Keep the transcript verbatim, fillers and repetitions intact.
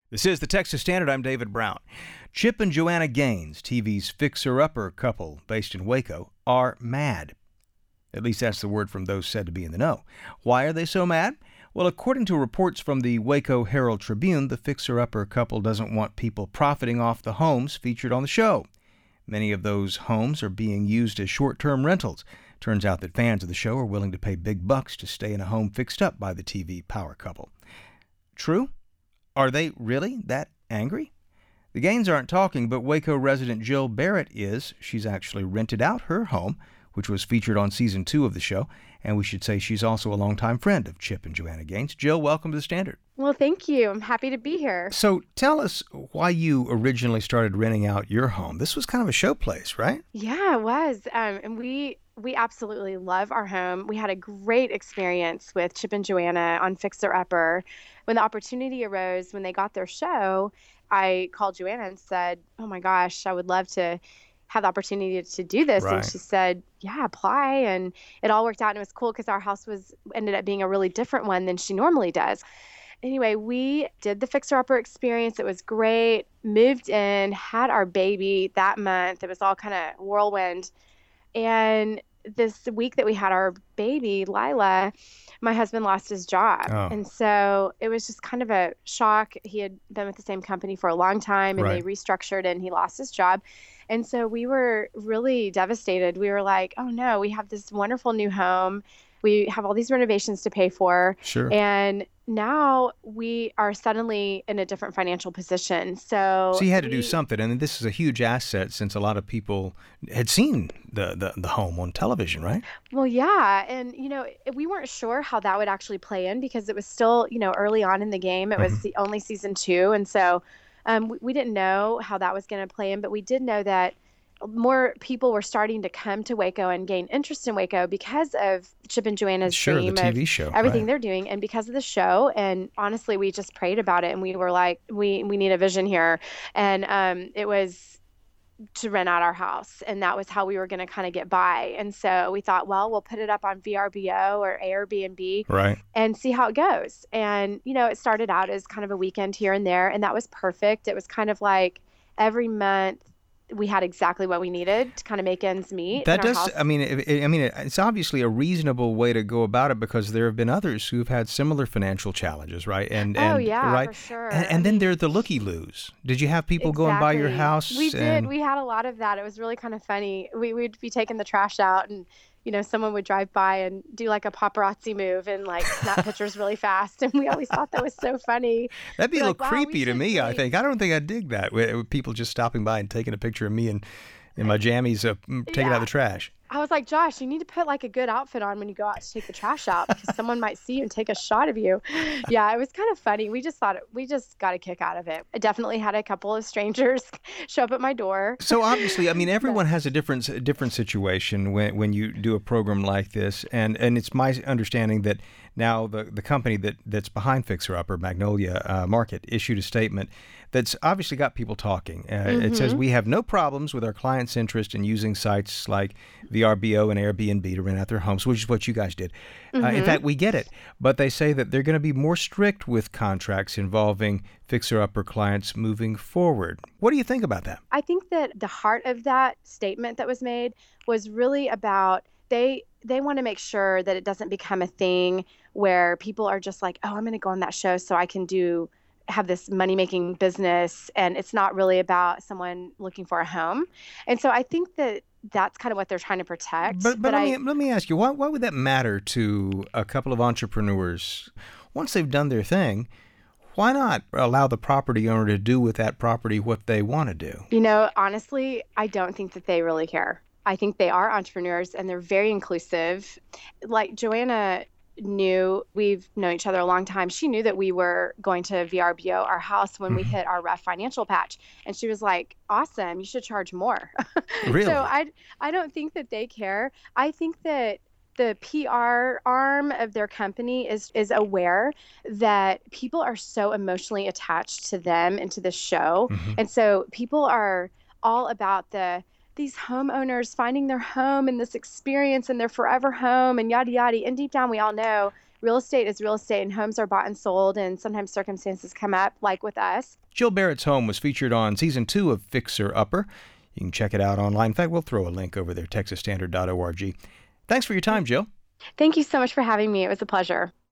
This is the Texas Standard. I'm David Brown. Chip and Joanna Gaines, T V's fixer-upper couple based in Waco, are mad. At least that's the word from those said to be in the know. Why are they so mad? Well, according to reports from the Waco Herald Tribune, the fixer-upper couple doesn't want people profiting off the homes featured on the show. Many of those homes are being used as short-term rentals. Turns out that fans of the show are willing to pay big bucks to stay in a home fixed up by the T V power couple. True? Are they really that angry? The Gaines aren't talking, but Waco resident Jill Barrett is. She's actually rented out her home, which was featured on season two of the show. And we should say she's also a longtime friend of Chip and Joanna Gaines. Jill, welcome to the Standard. Well, thank you. I'm happy to be here. So tell us why you originally started renting out your home. This was kind of a show place, right? Yeah, it was. Um, and we we absolutely love our home. We had a great experience with Chip and Joanna on Fixer Upper. When the opportunity arose, when they got their show, I called Joanna and said, oh my gosh, I would love to have the opportunity to do this. Right. And she said, yeah, apply. And it all worked out. And it was cool because our house was ended up being a really different one than she normally does. Anyway, we did the Fixer Upper experience. It was great. Moved in, had our baby that month. It was all kind of whirlwind. And this week that we had our baby, Lila, my husband lost his job. Oh. And so it was just kind of a shock. He had been with the same company for a long time, and Right. they restructured and he lost his job. And so we were really devastated. We were like, oh no, we have this wonderful new home. We have all these renovations to pay for. Sure. And now we are suddenly in a different financial position. So, So you had to we, do something, and this is a huge asset since a lot of people had seen the, the, the home on television, right? Well, yeah. And, you know, we weren't sure how that would actually play in because it was still, you know, early on in the game. It was Mhm. the only season two. And so um, we, we didn't know how that was going to play in, but we did know that more people were starting to come to Waco and gain interest in Waco because of Chip and Joanna's Sure, the theme T V of show. everything right. they're doing, and because of the show. And honestly, we just prayed about it, and we were like, we we need a vision here, and um, it was to rent out our house, and that was how we were going to kind of get by. And so we thought, well, we'll put it up on V R B O or Airbnb Right. and see how it goes. And you know, it started out as kind of a weekend here and there, and that was perfect. It was kind of like every month we had exactly what we needed to kind of make ends meet. That in our does. house. I mean, it, it- I mean, it's obviously a reasonable way to go about it because there have been others who've had similar financial challenges, right? And Oh, and yeah, right. for sure. And, I and then mean, there are the looky-loos. Did you have people going by your exactly. house? We did. and- We had a lot of that. It was really kind of funny. We would be taking the trash out, and you know, someone would drive by and do like a paparazzi move and like snap pictures really fast. And we always thought that was so funny. That'd be We're a like, little wow, we creepy to should me, I really- think. I don't think I'd dig that. With with people just stopping by and taking a picture of me and in my jammies, uh, mm, taking out Yeah. the trash. I was like, Josh, you need to put like a good outfit on when you go out to take the trash out because someone might see you and take a shot of you. Yeah, it was kind of funny. We just thought it, we just got a kick out of it. I definitely had a couple of strangers show up at my door. So obviously, I mean, everyone has a different a different situation when when you do a program like this, and and it's my understanding that now the the company that that's behind Fixer Upper, Magnolia uh, Market, issued a statement that's obviously got people talking. Uh, Mm-hmm. It says we have no problems with our clients' interest in using sites like V R B O and Airbnb to rent out their homes, which is what you guys did. Uh, in fact, we get it, but they say that they're going to be more strict with contracts involving Fixer Upper clients moving forward. What do you think about that? I think that the heart of that statement that was made was really about they they want to make sure that it doesn't become a thing where people are just like, oh, I'm going to go on that show so I can do have this money-making business, and it's not really about someone looking for a home. And so I think that that's kind of what they're trying to protect. But, but let, I, me, let me ask you, why, why would that matter to a couple of entrepreneurs? Once they've done their thing, why not allow the property owner to do with that property what they want to do? you know, honestly, I don't think that they really care. I think they are entrepreneurs, and they're very inclusive. Like Joanna knew, we've known each other a long time. She knew that we were going to V R B O our house when we hit our rough financial patch. And she was like, awesome, you should charge more. Really? So I, I don't think that they care. I think that the P R arm of their company is is aware that people are so emotionally attached to them and to the show. Mhm. And so people are all about the these homeowners finding their home and this experience and their forever home and yada yada. And deep down we all know real estate is real estate, and homes are bought and sold, and sometimes circumstances come up, like with us. Jill Barrett's home was featured on season two of Fixer Upper. You can check it out online. In fact, we'll throw a link over there, texas standard dot org. Thanks for your time, Jill. Thank you so much for having me. It was a pleasure.